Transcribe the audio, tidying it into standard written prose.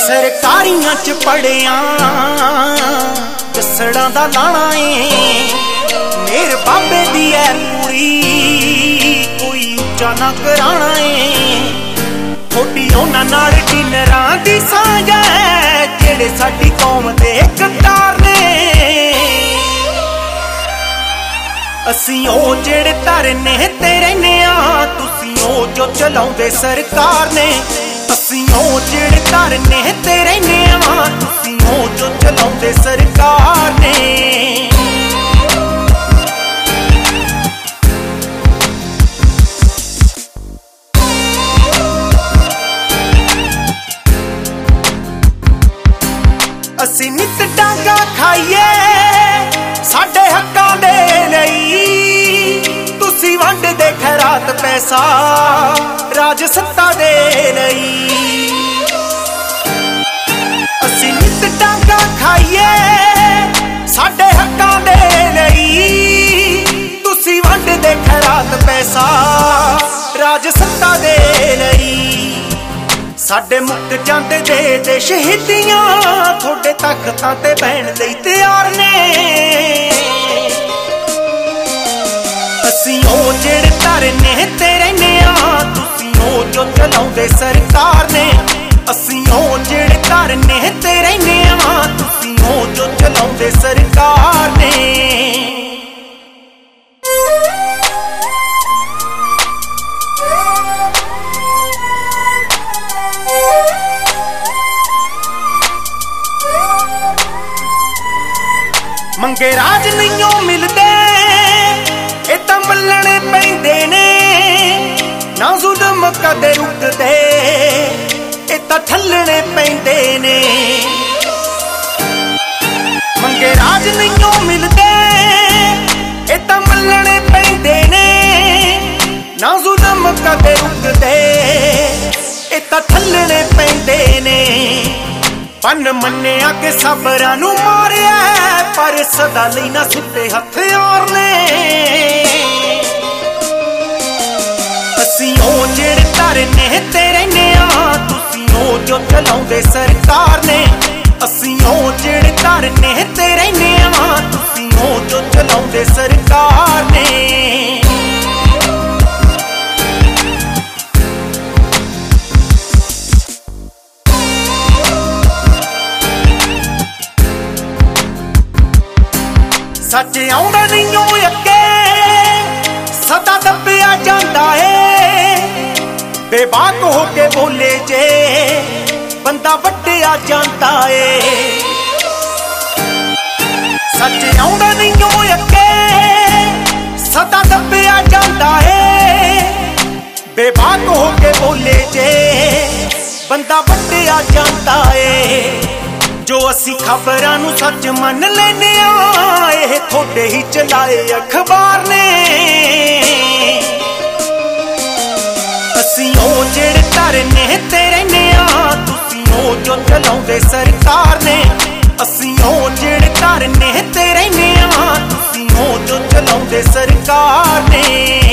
सरकारियां च पढ़िया जसड़ा दा लाना है मेरे बाबे दी है पूरी कोई ऊंचा ना कराना है थोड़ी उन्हां नाल डिनरां दी सांझ है जेड़े साडी कौम दे कतार ने असीं ओ जेड़े तरने ते रहने आ तुसीं ओ जो चलाउंदे सरकार ने असीं ओ जेड़े तरने ते रहने आ तुसीं ओ जो चलाउंदे सरकार ने असीं नित डांगा खाइए साडे हक्कां दे लई तुसीं वंडदे खैरात पैसा राज सत्ता दे लई असीं नित डांगा खाइए साडे हक्कां दे लई तुसीं वंडदे खैरात पैसा राज सत्ता दे लई साडे मुक जांदे दे शहीदियां थोड़े तख्तां ते बैण लई तैयार ने असीं ओ जेड़े तरने ते रहने आ तुसीं ओ जो चलाउंदे सरकार ने असीं ओ जेड़े तरने ते रहने आ तुसीं ओ जो चलाउंदे सरकार ने मंगे राज नहीं मिलते ए तां मल्लणे पैंदे ने ना जुल्म कदे रुकदे ए तां ठल्लणे पैंदे ने मंगे राज नहीं मिलते ए तां मल्लणे पैंदे ने ना जुल्म कदे रुकदे ए तां ठल्लणे पैंदे ने पन मन्निया के सबरां नूं मारिया पर सदा लई ना सुट्टे हथियार ने असीं ओ जेड़े तरने ते रहने आ तुसीं ओ जो चलाउंदे सरकार ने असीं ओ जेड़े तरने ते रहने आ तुसीं ओ जो चलाउंदे सरकार ने सच आउंदा नहीं अगे सदा दबिया जांदा है बेबाक हो के बोले जे बंदा वड्डिया जांदा है सच आउंदा नहीं अगे सदा दबिया जांदा है बेबाक हो के बोले जे बंदा वड्डिया जांदा है जो असी खबरां नूं सच मन लैने आ एह थोड़े ही चलाए अखबार ने असीं ओ जेड़े तरने ते रहने आ तुसीं ओ जो चलाउंदे सरकार ने असीं ओ जेड़े तरने ते रहने आ तुसीं ओ जो चलाउंदे सरकार ने।